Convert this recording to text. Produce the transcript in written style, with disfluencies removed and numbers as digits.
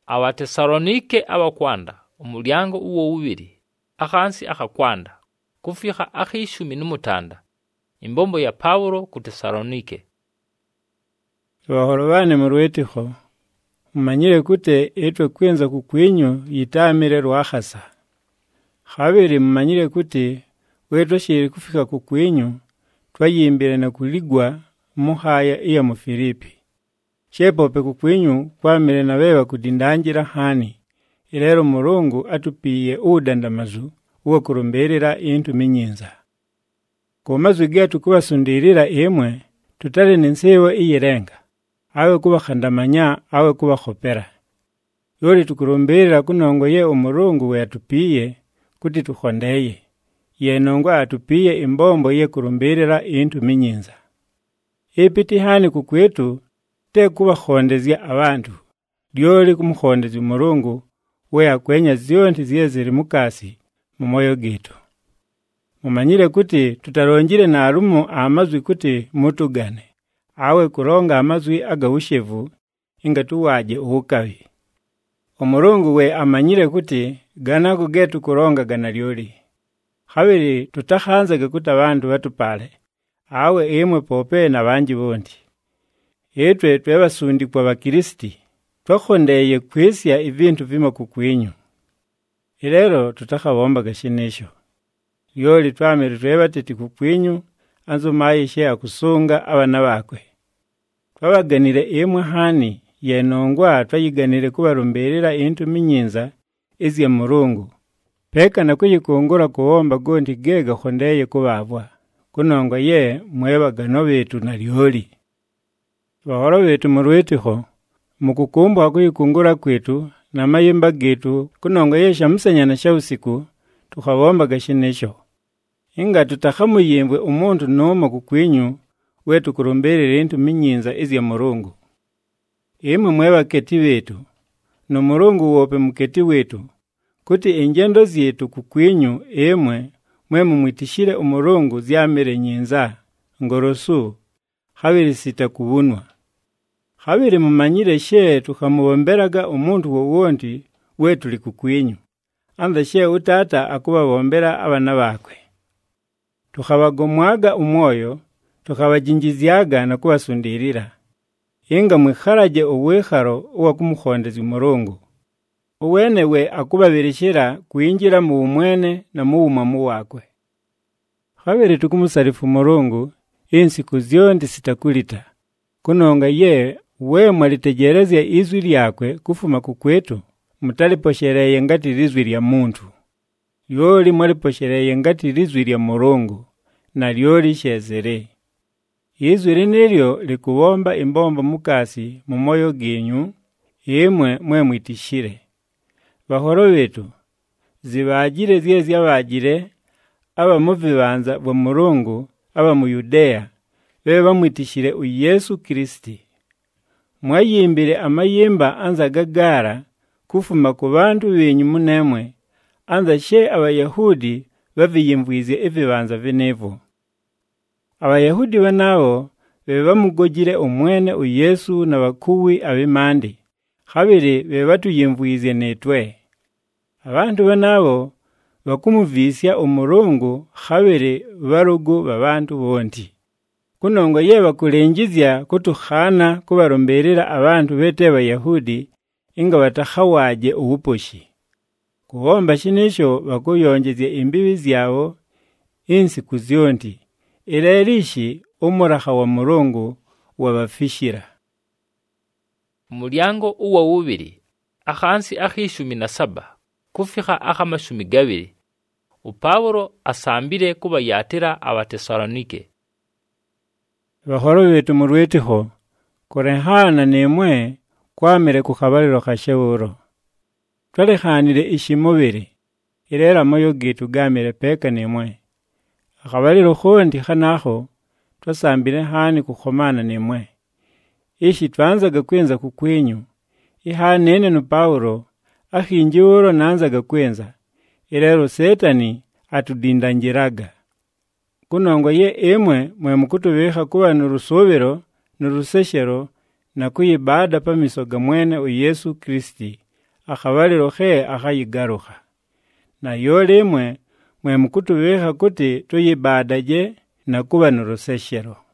Abatesalonike abakwanda umulyango uwo ubiri akhansi akhakwanda kufika akhishumi n'umutanda. Imbombo ya Paulo ku Tesalonike. Bahoro bane murwetiho mumanyire kute etwe kwenza kukwinyu yitamire rwakhasa. Khabiri mumanyire kute wetwe shiri kufika kukwinyu twayimbire na kuligwa muhaya iya mu Filipi. Shepope kukwinyu kwamire na beba kudindangira hani. Ilero Mulungu atupiye udandamazu uwo kurumberera intu minyinza. Kumazwi getu kubasundirira imwe tutale ninsewa iyirenga. Awe kubakhandamanya awe kubakhopera. Yoli tukurumberera kunongoye Umulungu we atupiye kuti tukhondeye. Yenongo atupiye imbombo ye kurumberera intu minyinza. Ipitihani kukwetu te kubakhondezya abantu. Lyoli kumukhondezya Umulungu we akwenya zionti ziye ziri mukasi mu moyo gitu. Mumanyire kuti tutalonjire na alumu amazwi kuti mutugane. Awe kuronga amazwi agawushevu inga tuwaje uhukawi. Umulungu we amanyire kuti ganago getu kuronga gana lyoli. Khabiri tutakhanzaga kuti abantu batupale. Awe imwe pope na banji bondi. Etwe twebasundikwa bakristi twakhondeye kwisya ibintu vima kukwinyu. Ilero tutakhabomba gashinesho. Yoli twamire twebateti kukwinyu anzo mayishe akusunga abana bakwe. Twabaganire imwe hani yenongwa twayiganire kubarumberera intu minyinza izya Mulungu. Peka na kuyikongora kuomba gondi gega khondeye kubabwa. Kunongwa ye mwebagano betu na lyoli. Bahoro betu murwetiho mukukumbwa kuyikungura kwetu na mayimba getu kunongwa ye shamusanyana sha usiku tukhabomba gashinesho. Inga tutakhamuyimbwe umuntu noma kukwinyu wetu kurumberera intu minyinza izya Mulungu. Imwe mwebaketi betu no Mulungu wope muketi wetu kuti ingendo zyetu kukwinyu imwe mwemumwitishire Umulungu zyamere nyinza ngorosu khabiri sita kubunwa. Khabiri mumanyire she tukhamubomberaga umuntu wowondi wetu likukwinyu. Anda she utata akubabombera abana bakwe. Tukhabagomwaga umwoyo, tukhabajinjizyaga na kubasundirira. Inga mwikharaje uwekharo uwa kumukhondeza Mulungu. Uwene we akubabirishira kuinjira mu umwene na mu umamu wakwe. Khabiri tukumusarifu Mulungu insiku zyondi sitakulita. Kunonga ye we mwalitegerezya izwi lyakwe kufuma kukwetu mutaliposhereye ngati lizwi lya muntu. Lyoli mwaliposhereye ngati lizwi lya Mulungu na lyoli shezere. Izwi linilyo likubomba imbombo mukasi mu moyo genyu imwe mwemwitishire. Bahoro betu zibagire zye zyabagire aba muvibanza bwa Mulungu aba mu Yudea bebe bamwitishire u Yesu Kristi. Mwayimbire amayimba anza gagara kufuma ku bantu benyu munemwe anza she abayahudi baviyimvwize evibanza vinevo. Abayahudi banabo bebe bamugogire umwene u Yesu na bakuwi abimandi. Khabiri bebe batuyimvwize netwe. Abantu banabo bakumuvisya Umulungu khabiri barugu babantu bondi. Kunongo ye bakulengizya kutukhana kubaromberera abantu bete Abayahudi inga batakhawaje ubuposhi. Kubomba shinisho bakuyonjezya imbibi zyabo insiku zyonti. Ilerishi umuraha wa Mulungu wabafishira. Umulyango uwa ubiri akhansi akhishumi na saba kufika akhamashumi gabiri. Upawulo asambire kuba yatira Abatesalonike. Bahoro betu murwetiho korehana nemwe kwamire kukhabaliro khashewuro. Twalekhanire ishimubiri ilera moyo gitu gamire peka nemwe. Akhabaliro khondi khanakho twasambire hani kukhomana nemwe. Ishi twanzaga kwenza kukwinyu. Ihanene no Paulo akhinjiuro nanzaga kwenza. Ilero Setani atudindangiraga. Kunongo ye emwe mwe mukutubikha kuba nurusubiro nuruseshero na kuyibada pamisoga mwene u Yesu Kristi akabaliro khe akhayigaruka. Na yolimwe mwe mukutubikha kuti tuyibadaje na kuba nuruseshero.